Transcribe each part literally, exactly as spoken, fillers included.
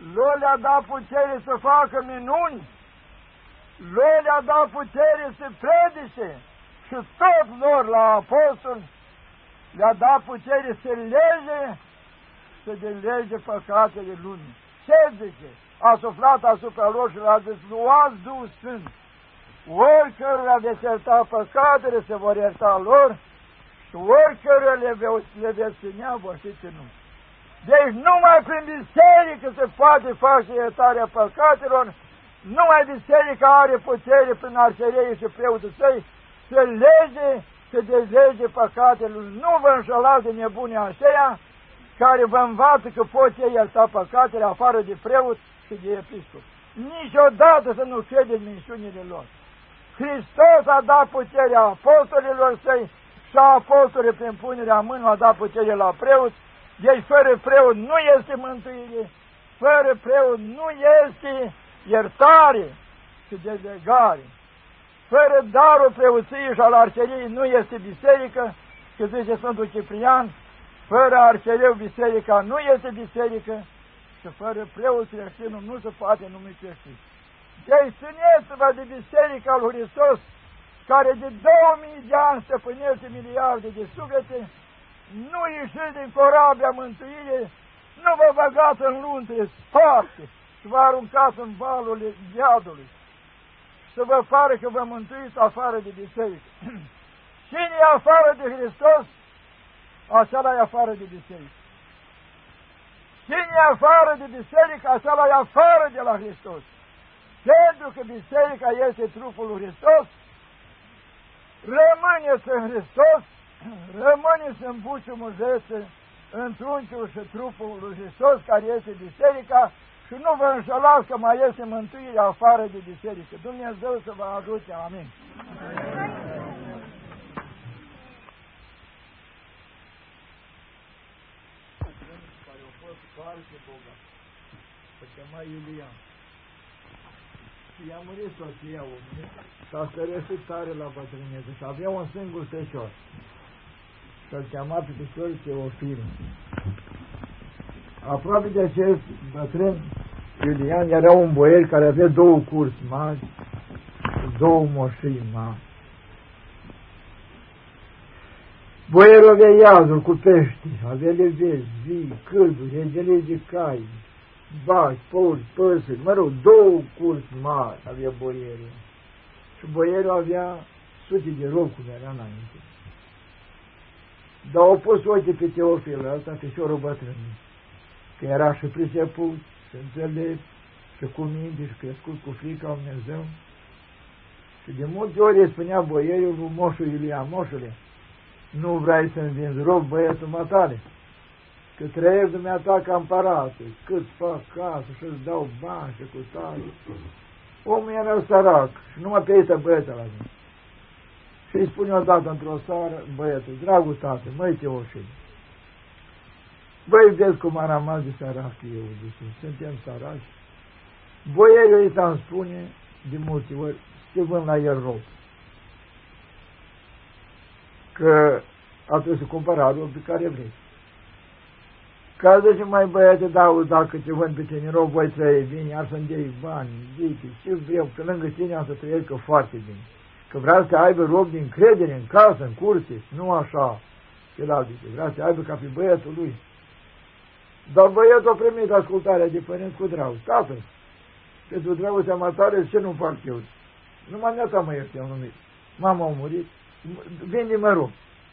lor le-a dat putere să facă minuni, lor le-a dat putere să predice și tot lor la apostol le-a dat putere să lege, să delege păcatele lumii. Ce zice? A suflat asupra lor și l-a zis, luați Duhul Sfânt, oricărora veți ierta păcatele se vor ierta lor și oricărora le, le veți ținea vor fi ținut. Deci numai prin biserică se poate face iertarea păcatelor, numai biserica are putere prin arșereii și preoții săi să lege, să dezlege păcatele. Nu vă înșelați de nebunii aceia care vă învață că pot ei ierta păcatele afară de preot și de episcop. Niciodată să nu credeți minciunile lor. Hristos a dat puterea apostolilor săi și apostolii prin punerea mâinii a dat putere la preot. Deci fără preot nu este mântuire, fără preot nu este iertare și delegare. Fără darul preoției și al arșeriei nu este biserică, că zice Sfântul Ciprian, fără arșereu biserica nu este biserică și fără preot creștinul nu se poate numi creștin. Deci țineți-vă de biserica lui Hristos, care de două mii de ani stăpânește miliarde de suflete, nu ieșiți din corabia mântuirii, nu vă băgați în luntre sparte și vă aruncați în valurile iadului. Să vă pare că vă mântuiți afară de biserică. Cine e afară de Hristos, acela e afară de biserică. Cine e afară de biserică, acela e afară de la Hristos. Pentru că biserica este trupul lui Hristos, rămâneți în Hristos, rămâneți în buciumul zețe, în trunchiul și trupul lui Hristos, care este biserica, și nu vă înșelați că mai este mântuire afară de biserică. Dumnezeu să vă ajute. Amin. Care au fost foarte bogat. Se chema Iulian. Și i-a murit soția omului și a stăreșit tare la bătrânețe și avea un singur fecior. Și-l chema pe piciorul Teofil. Aproape de acest bătrân Iulian era un boier care avea două curți mari, două moșii mari. Boierul avea iazuri cu pești, avea levezi, vii, cârduri, îngelei de cai, baci, porci, păsări, mă rog, două curți mari avea boierul. Și boierul avea sute de robi cum era înainte. Dar au pus ochii pe Teofil ăsta, fișorul bătrân, că era și priceput, și înțelept, și cu minte, și crescut cu frica lui Dumnezeu. Și de multe ori îi spunea boierul lui moșul Iulian, moșule, nu vrei să-mi vinzi rob băietul matale, că trăiesc dumneata ca împărate, cât fac casă și-ți dau bani și cu tare. Omul era sărac și numai pe ei să băietul la mine. Și îi spune odată într-o seară, băietul, dragul tată, măi Teofil, băi, vezi cum am rămas de sărac eu, zice, suntem săraci. Boierul ăsta îmi spune, de multe ori, să vând la el rob. Că atunci să cumpăra rob pe care vrei. Ca zice, mai băiete, da, dacă te vând pe tine rob, voi trăi bine, iar să-mi dai bani, zice, ce vreau, că lângă tine am să trăiesc foarte bine. Că vreau să aibă rob din credere în casă, în curte, nu așa. Celălalt zice, vreau să aibă ca pe băietul lui. Dar băietul a primit ascultarea de părinți cu drag. Tată, pentru dragostea mea tare, ce nu fac eu? Numai neata mă este, eu numit. Mama a murit, vinde-mă rog.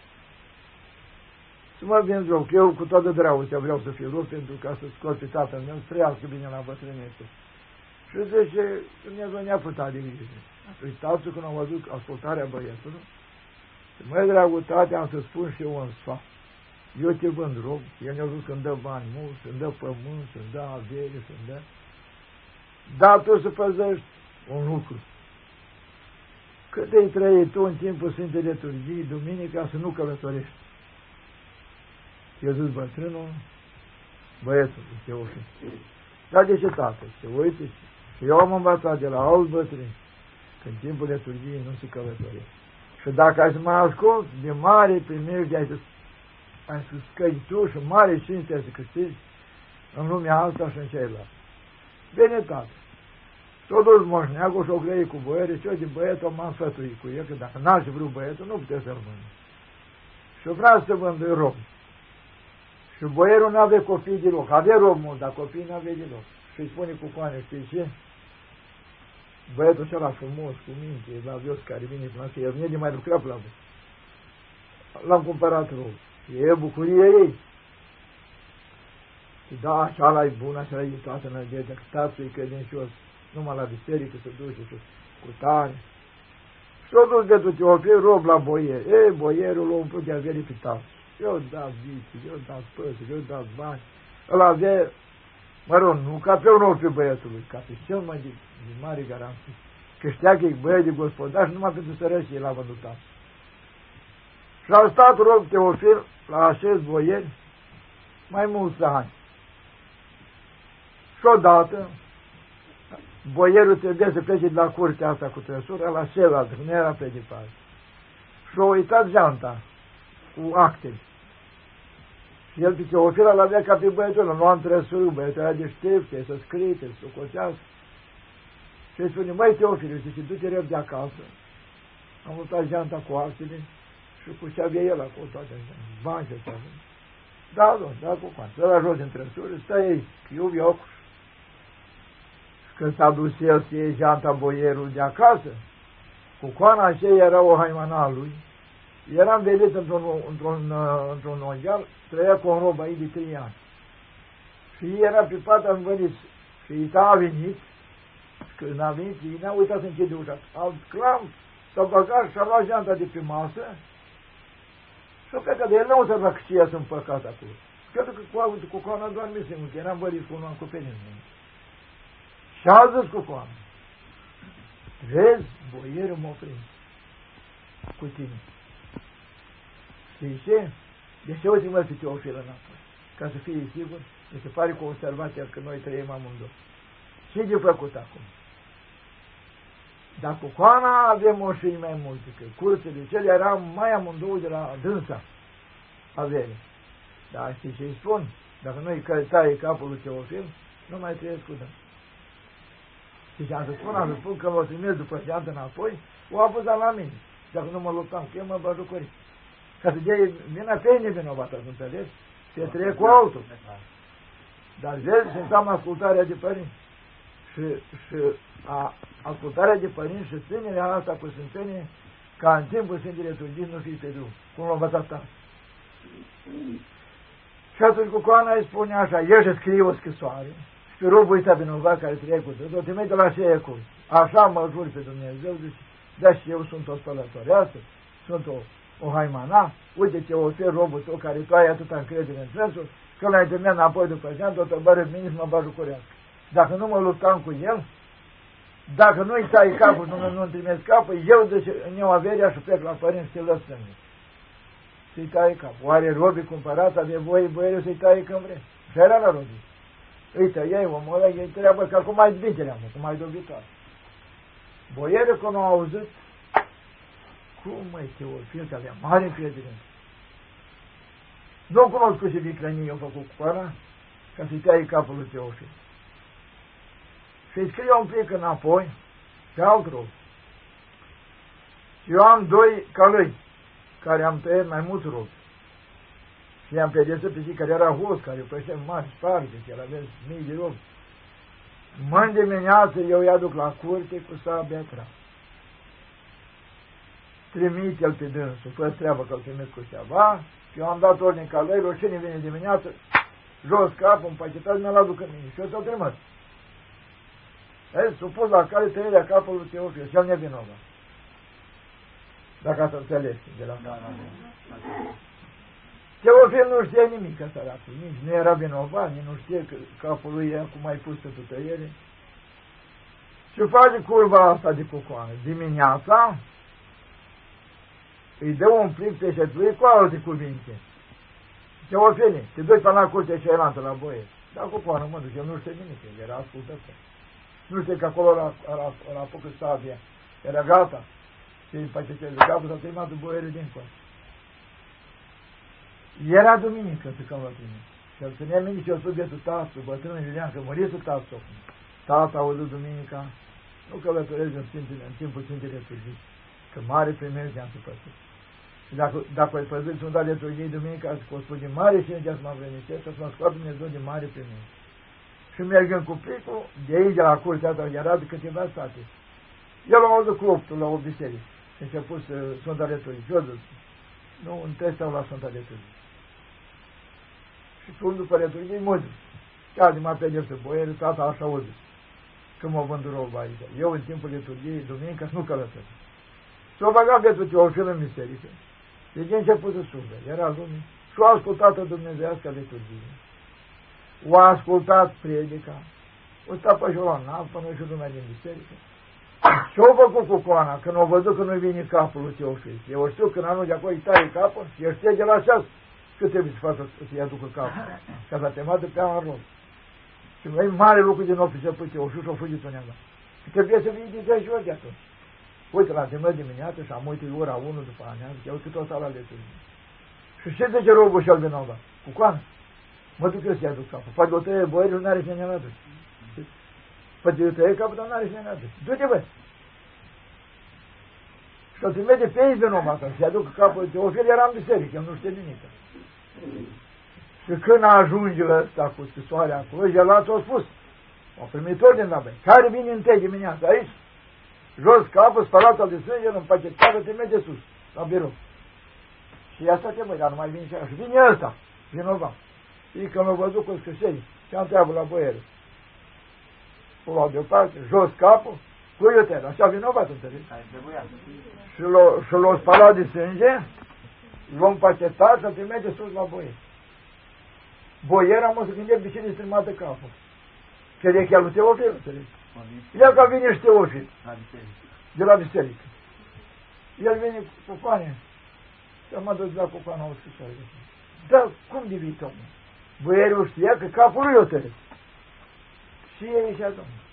Să mă vinzi rog, eu cu toată dragostea vreau să fiu rog pentru ca să scot pe tatăl meu, să trăiască bine la bătrânețe. Și zice, Dumnezeu ne-a putut de grijă. Păi tatăl, când am văzut ascultarea băietului, măi, dragul tate, am să spun și eu un sfat. Eu te vând rog, el ne-a zis că îmi dă bani mulți, îmi dă pământ, îmi dă avere, îmi dă. Dar tu să păzești un lucru. Cât ai trăit tu în timpul Sfintei Liturghii, duminica, să nu călătorești. I-a zis bătrânul, băietul, Teofil. Dar de ce tată? Se uite și eu am învățat de la alți bătrâni că în timpul liturghiei nu se călătorește. Și dacă ai să mă ascult, de mare primejde ai să ai să scăi tu și mare cinste ai să câștigi în lumea asta și în cealaltă. Bine, tată. S-a dus moșneagul și-o grăit cu boierii și eu din băietul m-am sfătuit cu el, că dacă n-aș vrut băietul, nu putea să-l vând. Și vrea să vândă rob. Și boierul n-avea copii deloc. Avea rob mult, dar copii n-avea deloc. Și îi spune cu coane, știi ce? Băietul ăla frumos, cu minte, la vios, care vine până să el vine de mai lucra la voi. L-am cumpărat rob. E bucurie ei. Și da, așa ăla-i bun, așa ăla-i toată nădejdea, că statul e credincios. Numai la biserică se duce și cu tare. Și-o dus de tu Teofil rob la boier. E, boierul l-a umplut de avere pe tată. Eu dat viții, eu dat păsări, eu dat bani. Ăla avea, mă rog, nu ca pe un om pe băiatului, ca pe cel mai de, de mare garanție. Că știa că e băiat de gospodar și numai pentru sărăcie l-a văzut tată. Și a stat rob Teofil la așez boieri mai mulți ani. Și odată, boierul trebuia să plece de la curtea asta cu trăsură la celălalt, nu era pe departe. Și-a uitat geanta cu actele. Și el pe Teofil l-avea ca pe băietul ăla, nu am trăsură, băietul era deștept, să scrie, să socotească. Și îi spune, măi Teofil, zice, du-te rep de acasă. Am uitat geanta cu actele și cu ce avea el acolo, toate bani și ce avea. Da, domnule, da, cu coanță. Ăla jos în trăsură, stă ei, iubi ocuș. Când s-a dus el să iei geanta boierul de acasă, cu coana aceea era o haimana lui, era învelit într-un, într-un, într-un mondial, trăia cu un rob aici de trei ani. Și era pe pat învălit și i a venit, și când a venit, i n-a uitat să închide ușa. Al clam, s-a băgat și a luat geanta de pe masă și-o plecat de el, n-a observat că ce sunt păcat acolo. Cred că cu, cu coana doarmise mult, era învălit cu un acoperit. Și a zis cu coana, vezi, boierul m-a prins cu tine. Știi ce? De ce uite mă pe Teofil înapoi? Ca să fie sigur, mi se pare cu observația că noi trăim amândoi. Ce de făcut acum? Dar cu coana avem moșini mai multe, că curțele cele eram mai amândouă de la dânsa avere. Dar știi ce îi spun? Dacă noi taie capul lui Teofil, nu mai trăiesc cu dânsa. Și ce am să spun, am să spun că mă trimis după geantă înapoi, o abuzat la mine. Dacă nu mă luptam cu el, mă băjucări. Ca să dea vina pe ei nevinovată, nu înțelegi? Se trăie cu altul. Dar vezi, se înseamnă ascultarea de părinți. Și, și a, ascultarea de părinți și ținerea asta cu sfințenie, ca în timpul Sfintele Turghii nu fii pe drum, cum l-a învățat ta. Și atunci cu coana îi spune așa, el și scrie o scrisoare, și robul ăsta vinovat care trăia cu tău, o trimite la aceea cu. Așa mă jur pe Dumnezeu, zice, da, și eu sunt o spălătoreasă, sunt o, o haimana, uite-te, o fi robul tău care tu ai atâta încredere în trânsul, că l-ai terminat înapoi după geantă, o tăbără mine și mă bajucurească. Dacă nu mă luptam cu el, dacă nu-i tai capul, nu, nu-mi trimesc capul, eu zice, în eu averea și plec la părinți să-i lăs strângă. Să-i tai capul. Oare robii cumpărați, avea voie băierii să-i tai când vrei. Și era la robii. Uite, ei, omul ăla, ei treabă că acum mai zbitele am, cum mai dobitoare. Boierul, când au auzit, cum măi, Teofil, că avea mare încredere. Nu cunosc cu ce viclănii eu făcut cu coana, ca să-i tai capul lui Teofil. Și-i scrie un pic înapoi, pe alt rob. Și eu am doi călăi, care am tăiat mai mulți robi. Și i-am pedepsit pe zi care era host, care pășea mari sparge, că el avea mii de robi. Mâini dimineață eu i aduc la curte cu sabia tra. Trimite-l pe dânsul, fă treabă că-l trimit cu ceva, și eu am dat ordine călăilor, cine vine dimineață, jos capul, împachetat, mi-l aduc în mine. Și eu ți-l trimis. Ei, supus la care tăierea capului lui Teofil, și el nevinovat. Dacă ați înțeles de la da, Teofil nu știa nimic ca săracul, nici nu era vinovat, nici nu știe că capul lui e acum mai pus pe tăiere. Și face curva asta de cucoană. Dimineața îi dă un plic pe șetului cu alte cuvinte. Teofile, te duci până la curtea cealaltă la boie. Dar cucoană, mă duc, el nu știe nimic, el era ascultător. Nu știe că acolo la, la, la apucă sabia. Era gata. Și îi paceteze capul, s-a terminat de boiere dincolo. Era duminică să cam la tine. Și el ținea minte și o subiectul tatăl, bătrânul Iulian, că mărise tatăl. Tata a auzit duminica, nu călătoresc în, Sfintele, în timpul Sfintele Liturghii, că mare primejde am pățit. Și dacă, dacă ai păzit Sfânta Liturghie duminica, că o spun din mare cinge să mă vrenicesc, să mă scoată Dumnezeu din mare primejde. Și mergând cu plicul, de aici, de la curtea asta, era de câteva state. El a auzit cloptul la o biserică și și-a pus uh, Sfânta Liturghie. Și eu zic, nu, în trei stau la Sfânta Liturghie. Și spun după Liturghie, mă zic, chiar de m-a pedepsit boierul, tata așa auzit, că mă vândură o aici. Eu în timpul Liturghiei, duminica, să nu călătoresc. S-o băgat Bietul Teofil în biserică. De ce a început să sufle? Era lume. Și-o ascultat-o dumnezeiască Liturghie. O a ascultat predica. O stat pe jurul la nas, până și lumea din biserică. Și-o făcut cu coana, când o văzut că nu-i vine capul lui Teofil. Eu știu când anul de acolo îi taie capul și el știe de la șas cât trebuie să facă să-i aducă capul. Ca să te vadă pe an în rog. Și mai mare lucru din nou să pui Teofil și-o fugit în ea. Și trebuie să vii de zece ori de atunci. Uite, la temă dimineață și am uitat ora unu după amiază, că eu cât o sala Liturghie. Și ce zice robul și-al vinovat? Cu coană. Mă duc eu să-i aduc capul. Poate o tăie boierul, n-are cine ne aduce. Poate o tăie capul, dar n-are cine ne aduce. Du-te, băi! Și o trimite pe ei vinovat, să-i aducă capul. Teofil era în biserică, el nu știe nimic. Și când ajunge ăsta cu scrisoarea acolo, el a spus, o primit ordine la băi, care vine întâi dimineața aici? Jos capul, spălat-o de sânge, împachetat, te merge sus, la birou. Și asta te măi, dar nu mai vine și așa. Și vine ăsta, vinovat. Și că m-a văzut cu scrisorii, și am treabă la boiere. O luau deoparte, jos capul, cu iutere, așa vinovat, înțelegi? Și l-o spălat de sânge, l-o împachetat, să te merge sus la boiere. Boiera mă să gândește de cine strâmată capul. Că de chiar lui Teofil, înțelegi? El că vine și Teofil, de la biserică. El vine cu coane. Și am adus la cu coana o scrisoare. Dar cum de vii, domnul? Boierul știa că capul lui o tăret. Și el ieșea, domnul.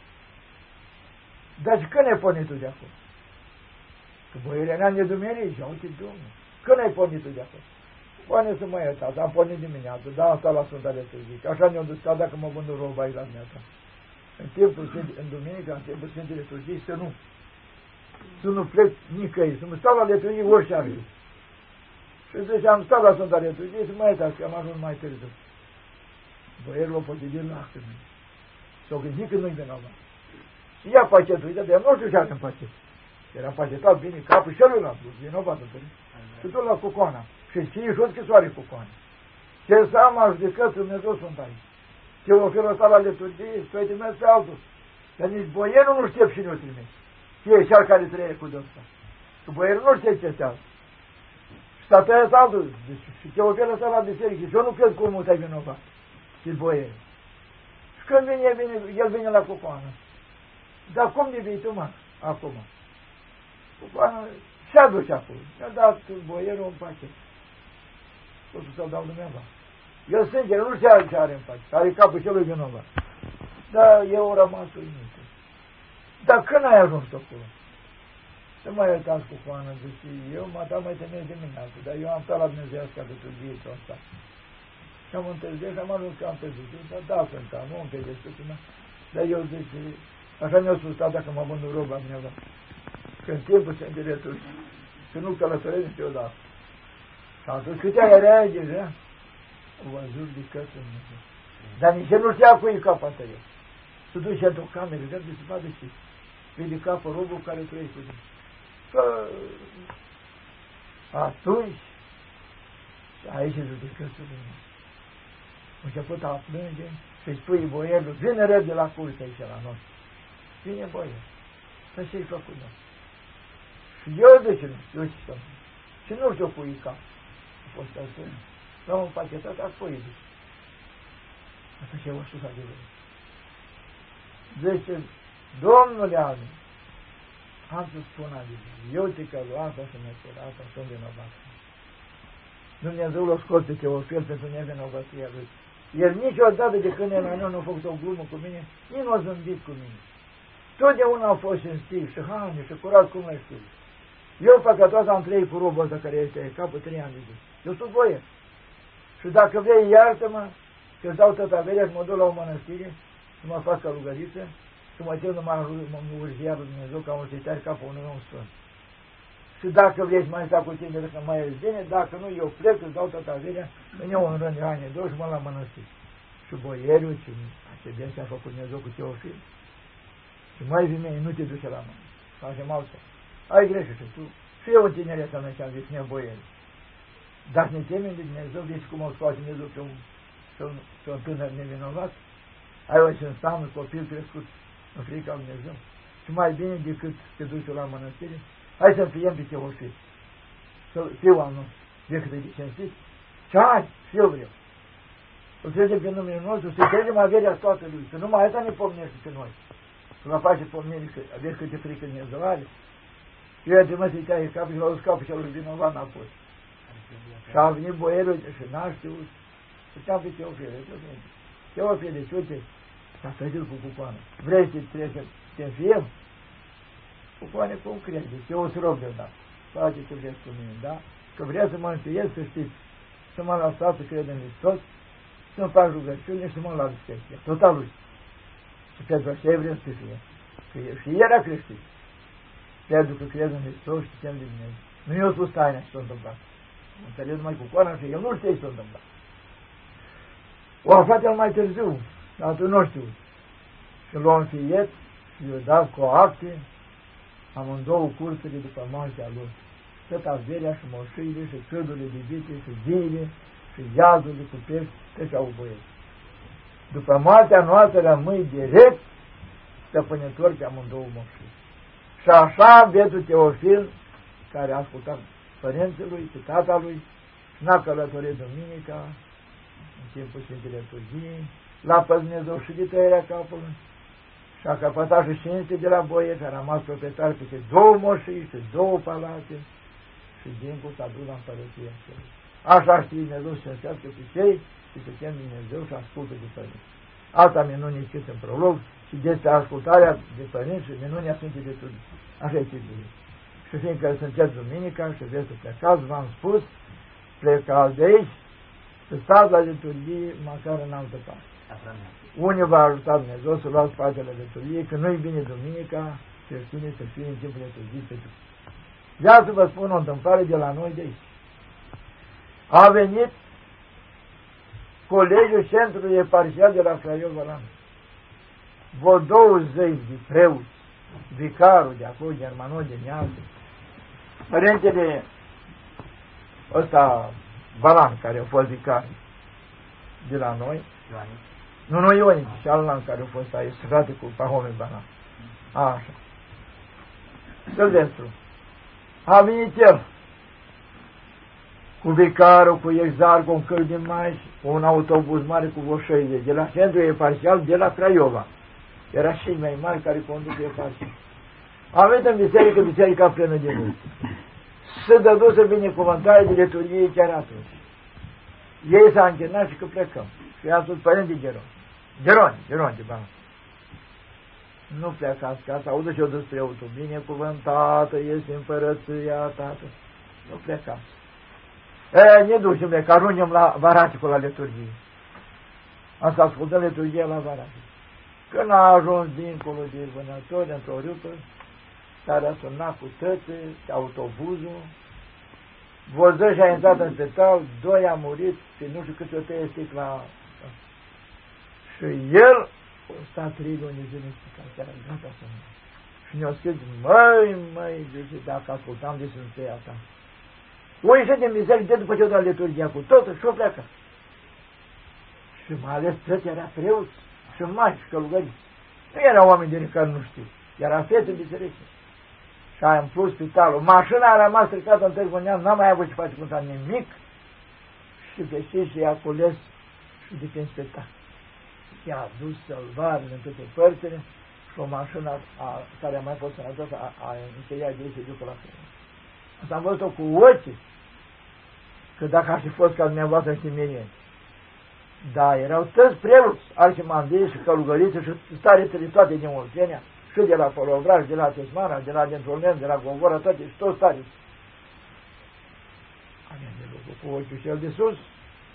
Dar și când ai pornit tu de acolo? Că boierea n-am de dumerii și uite, domnul. Când ai pornit tu de acolo? Coane să mă iertați, am pornit dimineață, dar am stat la Sfânta Liturghie. Așa ne-am dus ca dacă mă vândă roba aici la mea ta. În timpul, în duminică, în timpul Sfintei Liturghii, să nu, să nu plec nicăieri, să mă stau la Liturghie orice ar fi. Și zice, am stat la Sfânta Liturghie, să mă iertați, că am ajuns mai târziu. Boierul a pătit din lacrimi. S-au gândit că nu-i vinovat. Și ia pachetul, uite, de nu știu ce are în pachet. Era pachetat bine capul și el l-a pus, vinovat, înțeleg. Și tot la cucoana. Și știi și o scrisoare cu coane. Ce seama judecat Dumnezeu sunt aici. Teofil ăsta la Liturghie, să-i trimis pe altul. Că nici boierul nu știe cine o trimis. E cel care trăie cu dânsa. Că boierul nu știe ce este altul. Și s-a tăiat altul. Și Teofil ăsta la biserică. Și eu nu cred cum mult ai vinovat. Și boierul. Și când vine, vine, el vine la cucoană. Dar cum de vii tu, mă, acum? Cucoană și aduce acolo. Mi-a dat boierul un pachet. Totul să-l dau dumneavoastră. El sânge, nu știa ce are în pace, are capul celui vinovat. Dar eu rămas uimit. Dar când ai ajuns acolo? Să mă iertați cu coană, zice, eu m-am dat mai tămâie dimineață, dar eu am stat la Dumnezeiasca de Liturghie ăsta. Și am întârziat și am ajuns că am târziat, dar da, cântam, nu împedepsit, dar eu zice, așa mi-a spus tata că mă vând roba dumneavoastră. Când timpul se înderetul și nu călătoresc niciodată. Și am spus, câte ai reage, da? O văzut de către Dumnezeu. Dar nici nu știa cu ei capul ăsta eu. Se duce într-o cameră, de se vadă ce. Vede capul robul care trăiește cu tine. Că atunci, aici e judecățul Dumnezeu. A început a plânge și-i spui boierul, vine repede la curte aici la noi. Vine boier. Dar ce-i făcut noi? Și eu de ce nu știu, eu ce știu. Și nu știu cui cap. A fost atunci. L-am împachetat, apoi zice. Asta și eu știu să adevără. Zice, Domnule Anu, am să spun adevără. Eu te că luat să ne curat, sunt vinovat. Dumnezeu l-a scos pe Teofil pentru nevinovăția lui. El niciodată de când el nu a făcut o glumă cu mine, nici nu a zâmbit cu mine. Totdeauna a fost cinstit și haine și curat cum l-ai știu. Eu păcătos am trăit cu robul ăsta care este capul trei ani de zi. Eu sunt boier. Și dacă vrei, iartă-mă, că îți dau tot averea și mă duc la o mănăstire să mă fac călugăriță, să mă cer numai în urgia lui Dumnezeu ca un sitare capul unui om sfânt. Și dacă vrei să mai sta cu tine, dacă mai ești bine, dacă nu, eu plec, îți dau toată averea, îmi iau un rând de ani, două și mă la mănăstiri. Și boieriul, și acest a făcut Dumnezeu cu Teofil. Și mai vine, nu te duce la mână. Facem altfel. Ai greșit și tu. Și eu în tinereța mea ți-am zis, mie boieri. Dacă ne temem de Dumnezeu, vezi cum o scoate Dumnezeu pe un, pe un, pe un tânăr nevinovat? Ai o ce înseamnă copil crescut în frica lui Dumnezeu. Și mai bine decât te duci la mănăstire, hai să fiem pe Teofil. Să fiu al nostru, decât de cinstit. Și hai, și eu vreau. Îl trecem pe numele nostru, să trecem averea toată lui, să numai asta ne pomnește pe noi. Să vă face pomnire, că aveți câte frică Dumnezeu are. Eu i-a trimis să-i taie capul și l-a dus capul și l-a vinovat înapoi. Și a venit boierul și n-a știut. Făceam pe Teofil, Teofil, deci uite, s-a trezit cu cucoană. Vrei să trecem, te înfiem? Cucoane, cum crezi? Eu o să rog deodată. Face ce vreți cu mine, da? Că vrea să mă înfiez, să știți, să mă lăsați să cred în Hristos, să-mi fac rugăciune și să mă las de tot al lui. Și pentru așa vrem să fie. Că și era creștin. Pentru că cred în Hristos și tem de Dumnezeu. Nu i-a spus taina ce s-a întâmplat. Înțeles numai cu coana și el nu știe ce s-a întâmplat. O aflat el mai târziu, dar atunci nu știu. Și l-a înfiet și i-a dat cu acte amândouă cursurile după moartea lui. Tot averea și moșiile și cădurile de vite și viile și iazurile cu pești, toți au băieți. După moartea noastră rămâi direct stăpânitor pe amândouă moșii. Și așa bietul Teofil, care a ascultat părinții lui, pe tata lui, n-a călătorit duminica, în timpul Sfintei Liturghii, l-a păs Dumnezeu și de tăierea capului, și a căpătat și cinste de la boie, și a rămas proprietar peste două moșii și două palate, și dincul s-a dus la împărăția celui. Așa știe Dumnezeu și înseamnă pe cei și se chem Dumnezeu și ascultă de părinți. Alta minune scris în prolog și despre ascultarea de părinți și minunea Sfintei Liturghii. Așa e bine. Și fiindcă sunteți duminica și vreți să plecați, v-am spus, plecați de aici, să stați la liturghie măcar în altă parte. Unii v-a ajutat Dumnezeu să luați partea la liturghie, că nu-i bine duminica, creștinii să fie în timpul liturghii pe Dumnezeu. Vreau să vă spun o întâmplare de la noi de aici. A venit colegiul centrului eparhial de la Craiova, vreo douăzeci de preoți, vicarul de acolo, germanul de neamț, părintele ăsta, Balan, care a fost vicar de la noi, Ioanic. nu, nu Ionic, și Alan, care a fost aici, frate cu Pahome Balan. Așa. Sălvestru. A venit el cu vicarul, cu exar, cu un căl de mai, cu un autobuz mare cu voșăile, de la centrul eparhial de la Craiova. Era și mai mari care conduc eparhial. A venit în biserică, biserica plină de lume. Se dădu să binecuvântare de liturghie chiar atunci. Ei s-a închinat și că plecăm. Și i-a spus părinte Geron. Geron, Geron, de bani. Nu plecați ca să audă și-o dus preotul. Binecuvântată este împărăția, tată. Nu plecați. E, ne ducem, că ajungem la Varaticul la liturghie. Am să ascultăm liturghia la Varatic. Când a ajuns dincolo de vânători, într-o râpă, care a sunat cu tățe, autobuzul, văză și a intrat în spital, doi a murit și nu știu câte o tăie sticla. Și el a stat trei luni zile în spital, chiar gata să nu. Și ne-a scris, măi, măi, zice, dacă ascultam de Sfânteia ta. O ieșit din biserică după ce o dat liturghia cu totul și o plecă. Și mai ales tăți era preoți și mai și călugări. Nu erau oameni din care nu știu. Era fete în biserică. Și a împlut spitalul. Mașina a rămas stricată în Târgu Neam, n-a mai avut ce face cu nimic. Și pe și și i-a cules și de pe spital. I-a dus salvare în toate părțile și o mașină a, care a mai fost sănătoasă a, a încheiat de ei și ducă la fel. Asta am văzut-o cu ochii. Că dacă ar fi fost ca dumneavoastră știmirieni. Da, erau toți preoți, arhimandrii și călugăriți și starețele toate din Oltenia, și de la Polovraj, de la Tesmana, de la Dentolmen, de la Gogora, toate și toți stareți. Avem de lucru cu ochiul cel de sus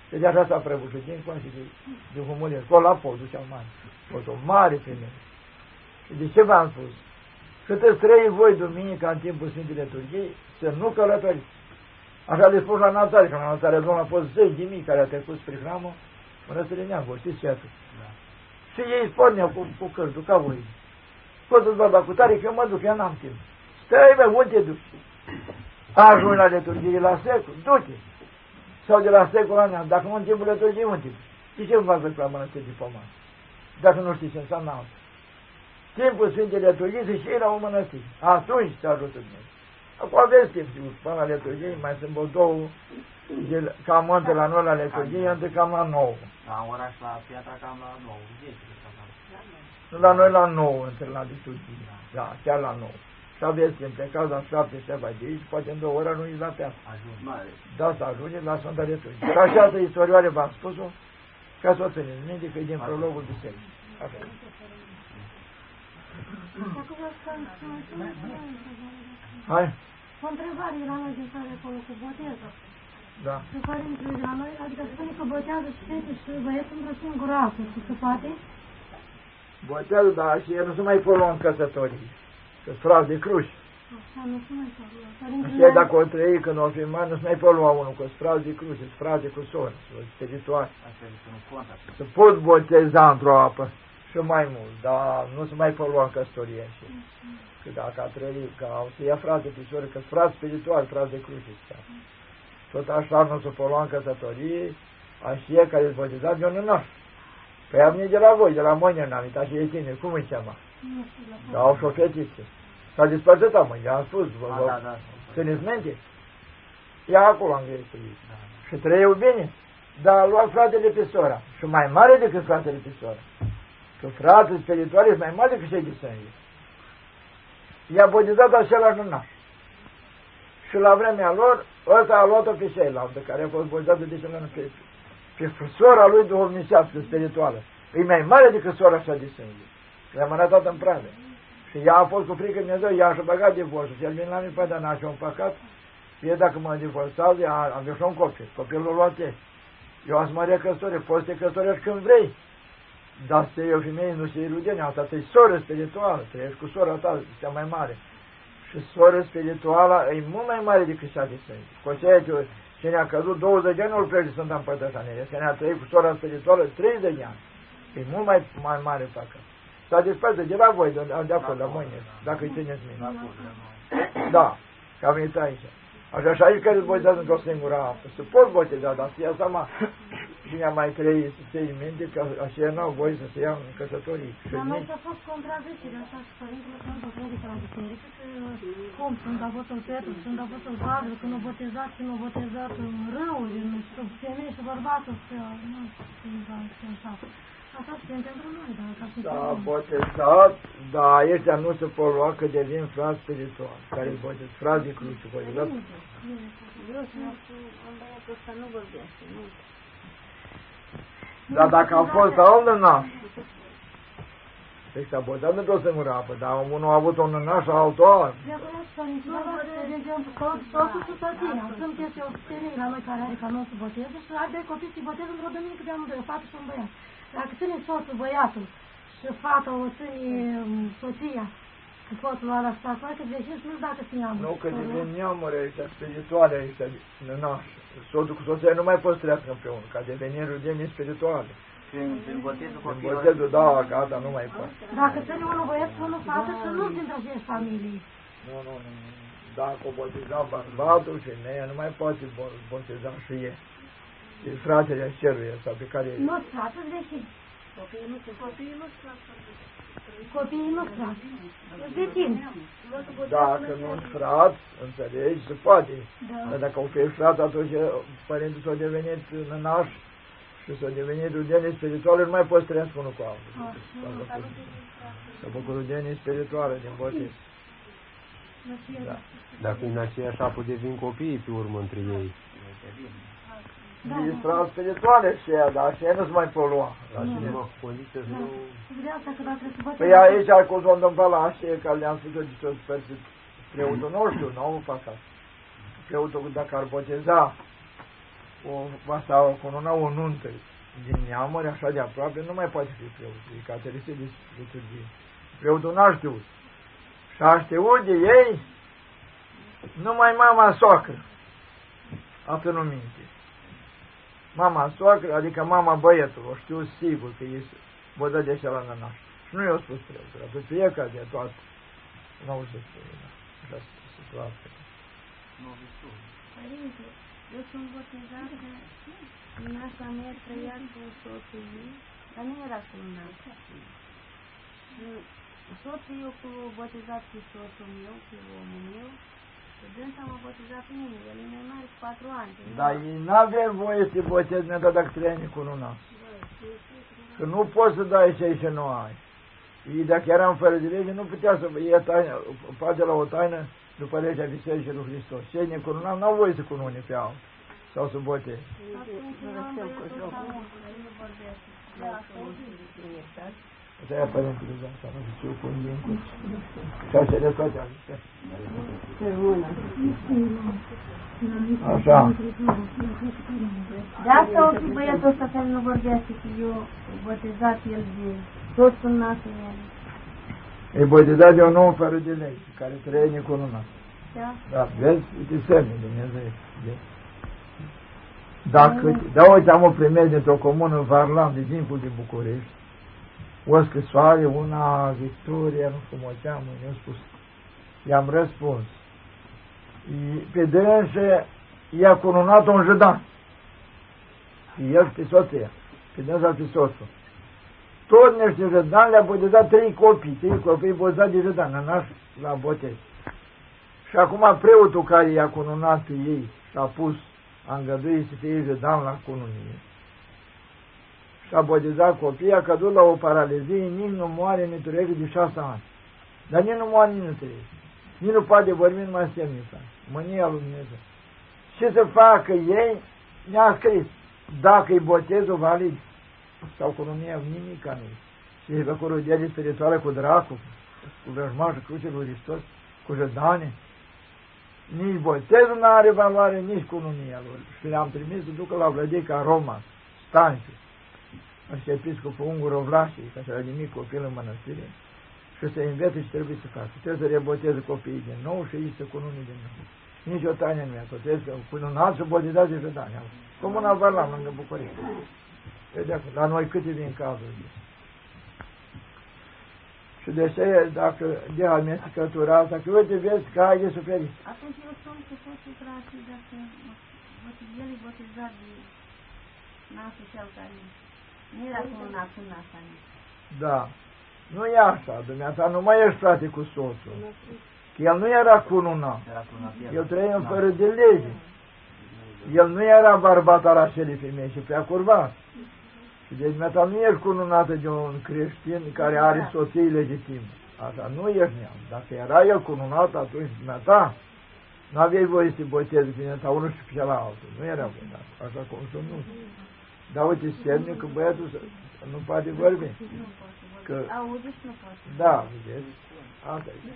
Și de așa s-a prăbușit din Conștii de, de Humulie, acolo la podul cel mare. Fost o mare femeie. Și de ce v-am spus? Cât îți trăi voi duminica în timpul Sfintei Liturghii, să nu călătoriți. Așa le spus la Nazare, că la Nazare Domnul a fost zeci de mii care a trecut spre hramă, Mănăstirea Neamț, știți ce atât. Da. Și ei porneau cu, cu cârtul, ca voi. Scoți-ți bărba cu tare, că eu mă duc, eu n-am timp. Stai, bă, unde te duci? Ajungi la liturghie la secol, du-te. Sau de la secol la neam, dacă nu în timpul liturgiei, unde? De ce nu v-ați la Mănăstirea de Poman? Dacă nu știți ce înseamnă altă. Timpul Sfintei Liturghii se și la o mănăstire. Atunci te ajută Dumnezeu. Acum aveți timp, sigur, până la liturghie, mai sunt vreo două, de, cam între la noi la liturghie, între cam la nouă. La oraș, la Piatra, cam la nouă, zece. La noi la nouă, între la liturghie. Da, chiar la nouă. Și aveți timp, plecați la șapte, șapte de aici, poate în două ore ajungeți la piață. Da, să ajungeți la Sfânta Liturghie. Ca și altă istorioare v-am spus-o, ca să o țineți minte, că e din prologul bisericii. Așa. Hai. O întrebare la noi din care acolo cu boteză. Da. Și părintele de la noi, adică spune că botează și fete și băieți într-o singură apă. Și se poate? Botează, da, și el nu se mai poluă în căsătorie. Că-s frați de cruci. Așa, nu se mai poluă. Și dacă o trăi, când o fi mare, nu se mai poluă unul, că-s frați de cruci, sunt frate cu soră, spirituali. Se pot boteza într-o apă. Și mai mult, dar nu se mai polua în căsătorie. Și, că dacă a trăit, că au să ia frate pe soră, că-s frați spirituali, frați de cruci. Tot așa nu se polua în căsătorie, așa care-s botezat, eu nu n-aș. Păi am venit de la voi, de la mâine n-am uitat și e tine, cum îi cheamă? Da, au și o fetiță. S-a dispărțit mâine, am spus, vă, vă, da, da, țineți minte? Ea acolo am găsit. Da. Și trăiau bine, dar a luat fratele pe sora. Și mai mare decât fratele pe sora. Că fratele spirituale sunt mai mare decât cei de sânge. I-a botezat același naș. Și la vremea lor, ăsta a luat-o pe ceilaltă, care a fost botezată de celălalt pe, pe sora lui duhovnicească, spirituală. E mai mare decât sora așa de sânge. Le-am arătat în prave. Și ea a fost cu frică Dumnezeu, ea și-a băgat divorțul. Și el vine la mine, păi, dar n-a și un păcat. E dacă mă divorțează, am și un copil. Copilul l-a luat ei. Eu am mă recăsătorit, poți să te căsătorești când vrei. Dar să e o femeie, nu se iludene, asta e soră spirituală, trăiești cu sora ta, cea mai mare. Și soră spirituală e mult mai mare decât cea de sânge. Cu aceea, cine a căzut douăzeci de ani, nu-l pleci de Sfânta Împărtășanie. Cine a trăit cu sora spirituală treizeci de ani. E mult mai, mai mare păcat. S-a despărțit de la voi, de, de acolo, la mâine, dacă îi țineți mine. Da, că am venit aici. Așa și aici care îți botează într-o singură apă. Se pot boteza, dar să ia seama cine a mai trăit, să se iei minte că așa n-au voie să se ia în căsătorii. Dar noi s-a fost contrazicere, așa și părintele Sfântă Predică la biserică, că cum sunt Apostol Petru, sunt Apostol Pavel, când au botezat și nu au botezat în râuri, în femei și bărbatul, nu știu ce înseamnă. Așa se întâmplă noi, dar ca și s-a botezat, dar ăștia nu se pot lua că devin frați spirituali, care îi botez, frați de cruci, botezat. Eu am băiatul ăsta nu vorbește, nu. Dar dacă au fost altă naș, deci s-a botezat într-o singură apă, dar unul a avut un naș și altul alt. De acolo, de exemplu, soțul și soția, sunt este o femeie la noi care are ca nu se boteză și are doi copii și boteză într-o duminică de amândoi, o fată și un băiat. Dacă ține soțul băiatul și fata o ține soția, că soțul ăla și fata, că veșniți nu dacă se neamuri. Nu, că din neamuri ăștia spirituale ăștia nași. Soțul cu soția nu mai poți treacă împreună, ca deveni rudenii spirituale. Prin botezul copilului. Prin botezul, da, gata, nu mai poți. Dacă ține unul băiat și unul fată și nu dintre aceeași familie. Nu, nu, nu. Dacă o boteza bărbatul și femeia, nu mai poate boteza și ei. E fratele ceruie sau pe care... Nu-s frate, veșnici. Copiii nu-s Copiii nu-s frate. Copiii nu-s frate. Vecini. Dacă nu-s frat, înțelegi, se poate. Dar dacă o fi frat, atunci părintul s-a devenit nănaș și s-a devenit rudenie spirituală, nu mai poți trăiesc unul cu altul. Să bucur rudenie spirituală din botez. Dacă în aceeași apă devin copiii pe urmă între ei. Din stradă spirituale și ea, dar și ea nu se mai polua. Păi aici ar cum s-o întâmplat la așa, că le-am spus-o de tot spărțit preotul nostru, nu au facat. Preotul dacă ar boteza o, asta o cununa o nuntă din neamuri, așa de aproape, nu mai poate fi preot. E ca Teresie de liturghie. Preotul n-a știut. Și a știut de ei numai mama soacră. Asta nu minte. Mama soacră, adică mama băietului, o știu sigur că este bădă de așa la nănaș. Și nu i-a spus preotul, atunci fiecare de toată. N-au zis că e, da. Așa se toată. Părinte, eu sunt botezată, nașa mea trăia cu soțul ei, dar nu era cu un nas. Soțul eu cu botezat cu soțul meu, cu omul meu, și dânsa m-a botezat pe mine, el e mai mare cu patru ani. Dar ei n-avem voie să te botezi neapărat dacă trăie cu un nas. Că nu poți să dai și aici nu ai. Ei, dacă eram fără de lege, nu putea să ia taină, face la o taină după legea Bisericii lui Hristos. Cei necununau n-au voie să cunune pe altul sau să boteze. Asta e părintele de asta, nu știu cum din cu. Și așa de toate astea. Așa. De asta o fi băiatul ăsta care nu vorbește, că eu botezat el de tot în nasul meu. E botezat de un om fără de lege, care trăie necununat. Da? Da, vezi? Uite semne, Dumnezeu. Dacă, da, uite, am o primit dintr-o comună în Varlam, de timpul de București, o scrisoare, una Victoria, nu știu cum o cheamă, i-am spus, i-am răspuns. Pe dânse i-a cununat un judan. El pe soția, pe dânsa pe soțul. Tot niște judan le-a botezat trei copii, trei copii botezat de judan, nănaș la botez. Și acum preotul care i-a cununat pe ei și-a pus, a îngăduit să fie judan la cununie. Și-a botezat copiii, a căzut la o paralizie, nici nu moare, nici trece de șase ani. Dar nici nu moare, nici nu trece. Nici nu poate vorbi, nu mai semnița. Mânia lui Dumnezeu. Ce să facă ei, ne-a scris, dacă îi botezul valid, sau cununia, nimica nu. Și e făcut rudiere spirituală cu dracu, cu vrăjmașul crucii lui Hristos, cu jădane. Nici botezul nu are valoare, nici cununia lor. Și le-am trimis să ducă la Vlădica Roma, Stanciu. Așa episcopul ungurul Vlașii, că și-a nimic copil în mănăstire, și să învețe ce trebuie să facă. Trebuie să reboteze copiii din nou și ei să cunune din nou. Nici o taină nu i-a cotez, că cununat și botezați de jădani. Comuna Varlam, lângă București. Vedea, la noi câte din cazuri. Și de aceea, dacă de amestecătura asta, că uite, vezi că ai de suferit. Atunci eu sunt cu soțul frate, dacă el e botezat de nasul cel care nu era cununat în nasul nici. Da. Nu e așa, dumneata, nu mai ești frate cu soțul. Că el nu era cununat. El trăia în fără de lege. El nu era bărbat al acelei femei și prea curvat. Și deci dumneata nu ești cununată de un creștin care are soții legitim. Așa, nu ești neam. Dacă era el cununat, atunci dumneata nu aveai voie să botezi pe dumneata unul și pe cealaltă. Nu era voie, așa cum sunt nu. Dar uite, semne că băiatul nu poate vorbi. Că... Auzi și nu poate. Da, vedeți? Asta e.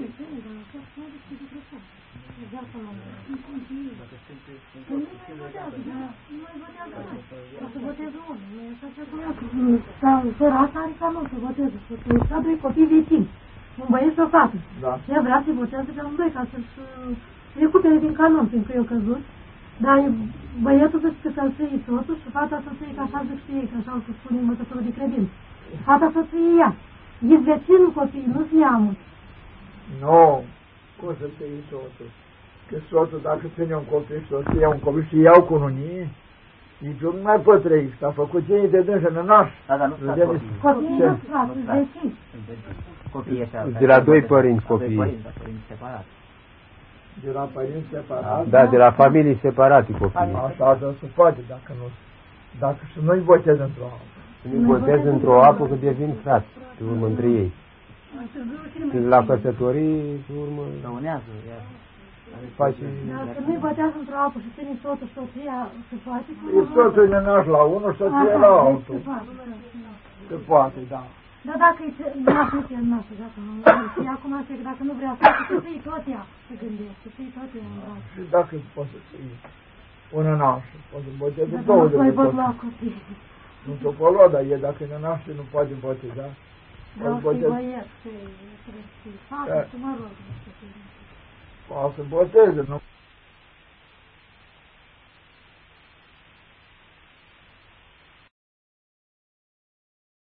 Sărata are ca nu să boteze. Să doi copii vecini. Un băieț și o fată. Ea vrea să-i botează pe amândoi ca să-și recupere din canon, fiindcă eu căzut. Dar băietul zice că să-l sâie soțul și fata să-l sâie, că așa zic și ei, că așa o să spune învățătorul de credință. Fata să sâie ea. Ești vecinul copii, nu-ți neamul. Nu, cum să sâie soțul? Că soțul, dacă ține un copil și soțul ia un copil și iau cununie, nici nu mai pot trăi. S-a făcut cei de dânsă nănaș. Da, dar nu sunt copii. Copiii nu frați, vecini. Copiii ăștia. De la doi părinți copiii. Doi părinți, părinți separați. De la părinți separați? Da, de la familii separate copiii. Așa, dar se poate, dacă nu. Dacă și nu-i botez într-o apă. Nu-i botez într-o apă că devin frați, pe urmă între ei. Când la căsătorii, pe urmă... Răunează, ea. Face... Dacă nu-i botează într-o apă și ține soțul și soția, se poate? E soțul de naș la unul și soția la altul. Se poate, da. Dar dacă e nașul, e nașul, dacă nu și acum zice că dacă nu vrea să să fie tot ea, se gândește, să fie tot ea în braț. Și dacă poți să fie. una nașă. Poate să boteze Dar două nu de mai văd copii. la copii. Nu s-o colo, dar e dacă e nașă nu poate boteza. Vreau să-i botez- băiet, să-i facă, Da. să mă rog. Nu știu. Poate să boteze, nu?